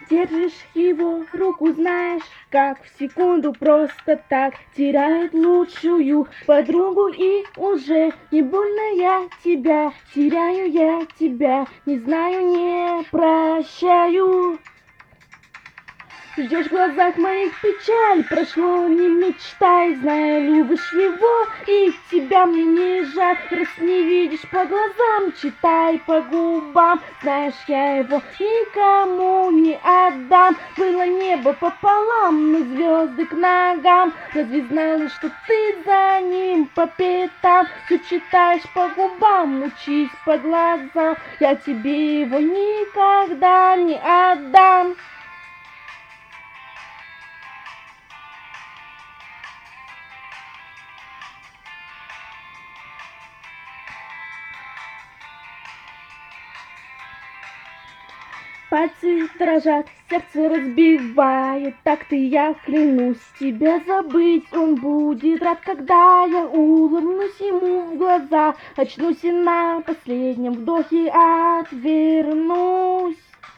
держишь его руку, знаешь, как в секунду просто так теряет лучшую подругу. И уже не больно я тебя, теряю я тебя, не знаю, не прощаю. Ждешь в глазах моих печаль, прошло, не мечтай, знаю, любишь его, и тебя мне не жаль. Раз не видишь по глазам, читай по губам, знаешь, я его никому не отдам. Было небо пополам, но звезды к ногам, разве знала, что ты за ним по пятам? Все читаешь по губам, учись по глазам, я тебе его никогда не отдам. Пальцы дрожат, сердце разбивает, так-то я клянусь, тебя забыть он будет рад, когда я улыбнусь ему в глаза, очнусь и на последнем вдохе отвернусь.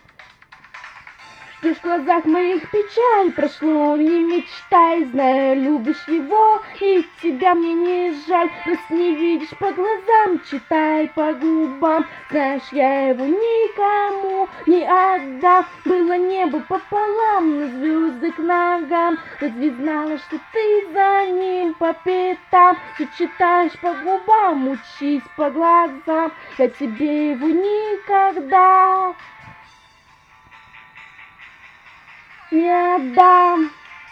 Ждешь в глазах моих печаль, прошло, не мечтай, знаю, любишь его, и тебя мне не жаль. Раз не видишь по глазам, читай по губам, знаешь, я его никому не отдам. Было небо пополам, но звезды к ногам, разве знала, что ты за ним по пятам? Ты читаешь по губам, учись по глазам, я тебе его никогда не отдам.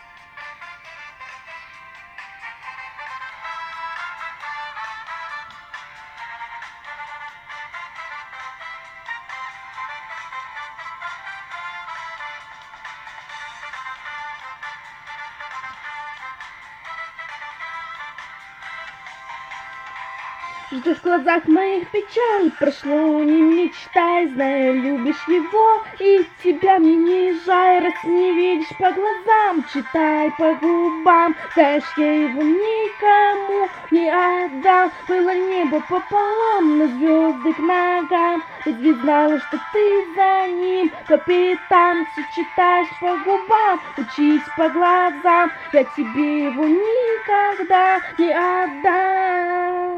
Ждешь в глазах моих печаль, прошло, не мечтай, знаю, любишь его, и тебя мне не жаль. Раз не видишь по глазам, читай по губам, знаешь, я его никому не отдам. Было небо пополам, но звезды к ногам, разве знала, что ты за ним по пятам? Все читаешь по губам, учись по глазам, я тебе его никогда не отдам.